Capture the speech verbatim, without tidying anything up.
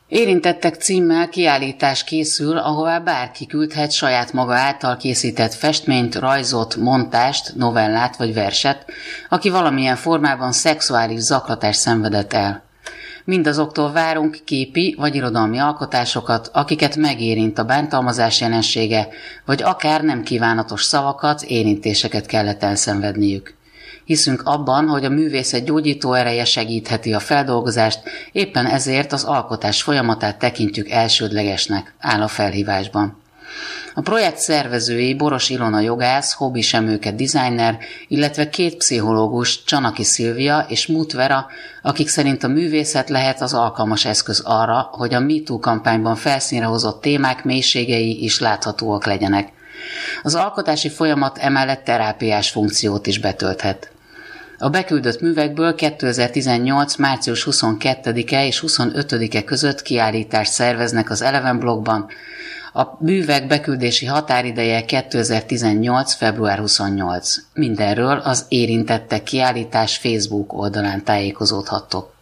Érintettek címmel kiállítás készül, ahová bárki küldhet saját maga által készített festményt, rajzot, montást, novellát vagy verset, aki valamilyen formában szexuális zaklatást szenvedett el. Mindazoktól várunk képi vagy irodalmi alkotásokat, akiket megérint a bántalmazás jelensége, vagy akár nem kívánatos szavakat, érintéseket kellett elszenvedniük. Hiszünk abban, hogy a művészet gyógyító ereje segítheti a feldolgozást, éppen ezért az alkotás folyamatát tekintjük elsődlegesnek, áll a felhívásban. A projekt szervezői Boros Ilona jogász, hobbi semőke designer, illetve két pszichológus, Csanaki Szilvia és Muth Vera, akik szerint a művészet lehet az alkalmas eszköz arra, hogy a MeToo kampányban felszínre hozott témák mélységei is láthatóak legyenek. Az alkotási folyamat emellett terápiás funkciót is betölthet. A beküldött művekből kétezer-tizennyolc. március huszonkettedike és huszonötödike között kiállítást szerveznek az Eleven blogban. A művek beküldési határideje kétezer-tizennyolc. február huszonnyolcadika. Mindenről az Érintettek kiállítás Facebook oldalán tájékozódhattok.